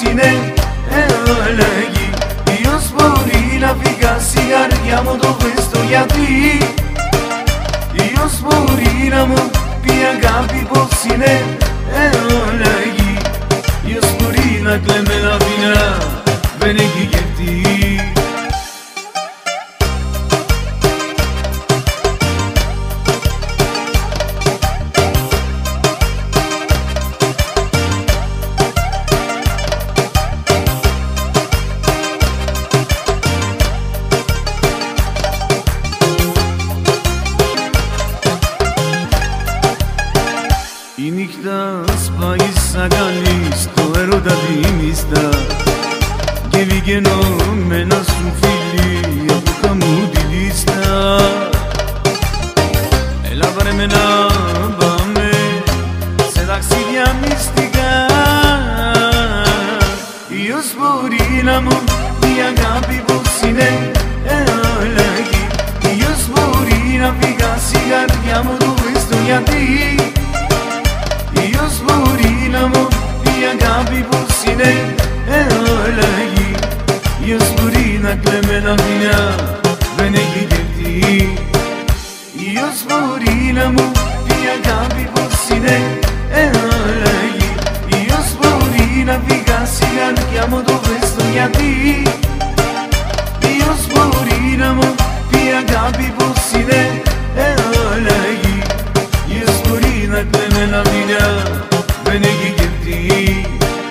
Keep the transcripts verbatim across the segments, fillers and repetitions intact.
pussine e leghi. Io sporina figassi cardiamo dove sto ti. Io sporina mo pia capi pussine e leghi. Io sporina cleme la fina bene chi che ti. Η νύχτα σπάει σαν καλή στο έρωτα δίμιστα και βγαίνω με ένα σου φίλι από χαμού τη λίστα. Έλα πάρε με να πάμε σε ταξίδια μυστικά. Io sporina μου η αγάπη πως είναι ελεγή. Io sporina φυγάσει η καρδιά μου το βρίσκω γιατί. Io sporina mo η αγάπη πως είναι ελεγή. Io sporina κλεμμένα φινιά δεν έχει κερτή. Io sporina μου η αγάπη πως είναι ελεγή. Io sporina φυγάσει η καρδιά μου το βρέστο γιατί. Io sporina μου η αγάπη πως είναι ελεγή. Io sporina κλεμμένα φινιά δεν έχει κερτή.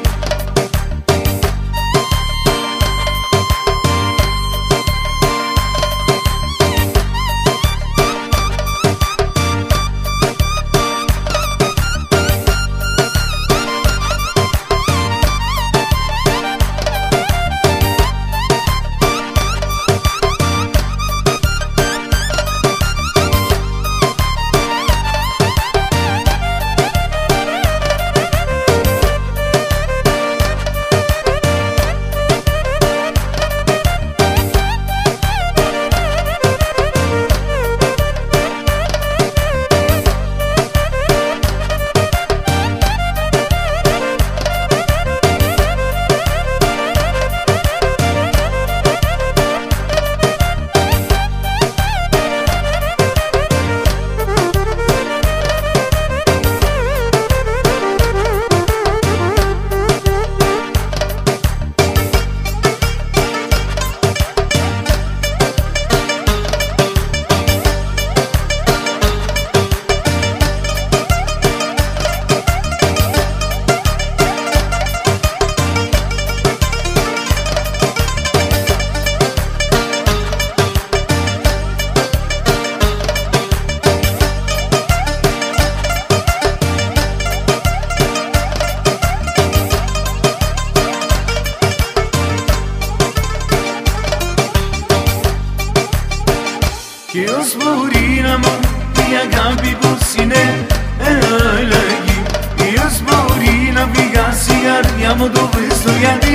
Και ως μπορείνα μου η αγάπη πως είναι ελεγή. Και ως μπορεί να φυγάσει η καρδιά μου το βρέστο γιατί.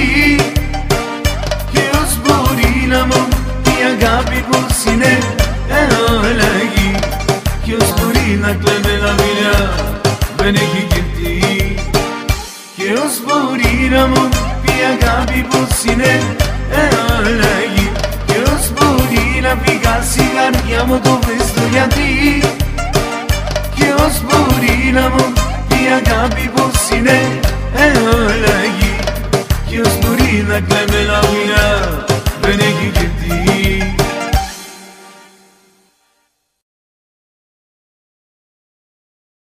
Και ως μπορείνα μου η αγάπη πως είναι ελεγή. Και ως μπορεί να κλεμμένα φιλιά δεν έχει κερτή. Και ως μπορείνα μου η αγάπη πως είναι ελεγή. Και ως μπορεί να φυγάσει η καρδιά μου το βρέστο γιατί. Και ως μπορεί να μου η αγάπη πως είναι ελεγή. Και ως μπορεί να κλεμμένα φιλιά δεν έχει κερτή.